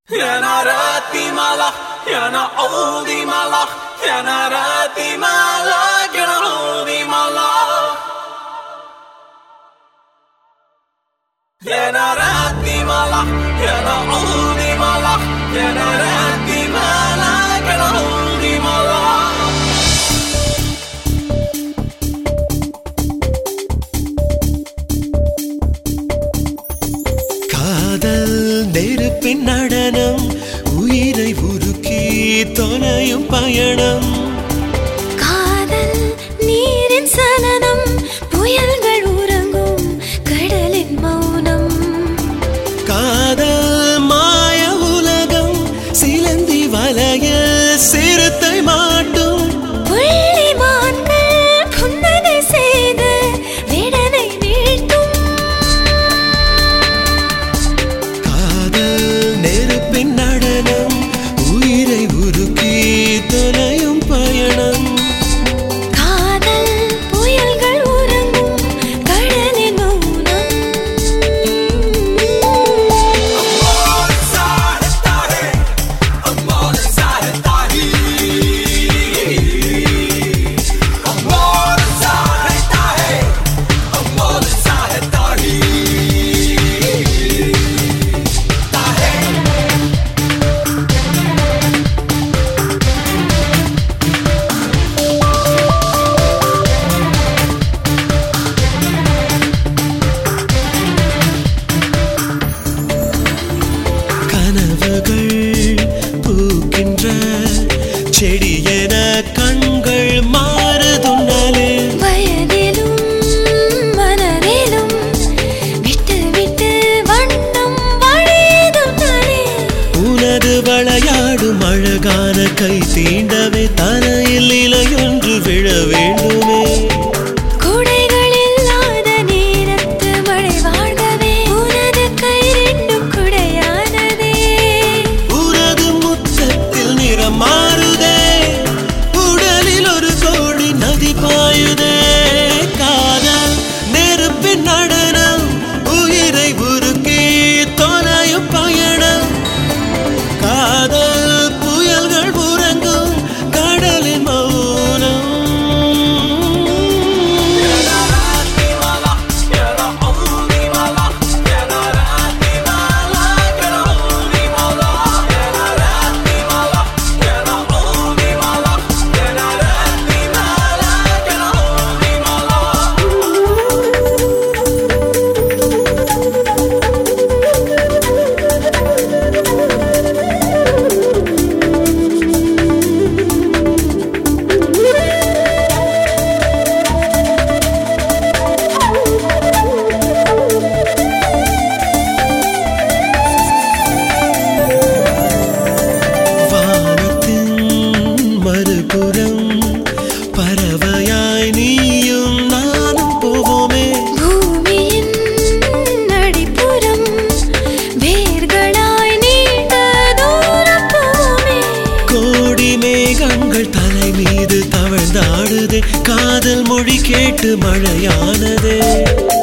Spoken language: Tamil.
يا ناراتي مالك يا نعودي مالك يا ناراتي مالك يا نعودي مالك يا ناراتي مالك يا نعودي مالك يا ناراتي مالك يا نعودي مالك காதல் நெருப்பின் நடனம் உயிரை உருக்கி தொலையும் பயணம் காதல் நீரின் சலனம் புயல்கள் உறங்கும் கடலின் மௌனம் காதல் மாய உலகம் சிலந்தி வலைய சிறுத்தை மாட்டும் புள்ளிமான்கள் புன்னகை செய்து விடனை வீழ்த்தும் காதல் நெருப்பின் நடனம் உயிரை உருக்கி தொலையும் பயணம் காதல் புயல்கள் உறங்கும் கடலின் மௌனம் கனவுகள் பூக்கின்ற செடியென கண்கள் மாறுதுன்னாலே வயதிலும் மனதிலும் விட்டு விட்டு வண்ணம் வழியதும் தானே உனது விளையாடும் அழகான கை தீண்டவே தலையில் இலையொன்று விழ வேண்டுமே குடைகள் இல்லாத நேரத்து மழை வாழ்கவே உனது கை ரெண்டும் குடையானதே உனது முத்தத்தில் நிறம் மாறுதே உடலில் ஒரு கோடி நதி பாயுதே காதல் நெருப்பின் நடனம் உயிரை உருக்கி தொலையும் பயணம் காதல் புயல்கள் உறங்கும் கடலின் மௌனம் மறுபுறம் பறவையாய் நீயும் நானும் போவோமே பூமியின் அடிப்புறம் வேர்களாய் நீண்ட தூரம் போவோமே கோடி மேகங்கள் தலை மீது தவழ்ந்தாடுதே காதல் மொழி கேட்டு மழையானதே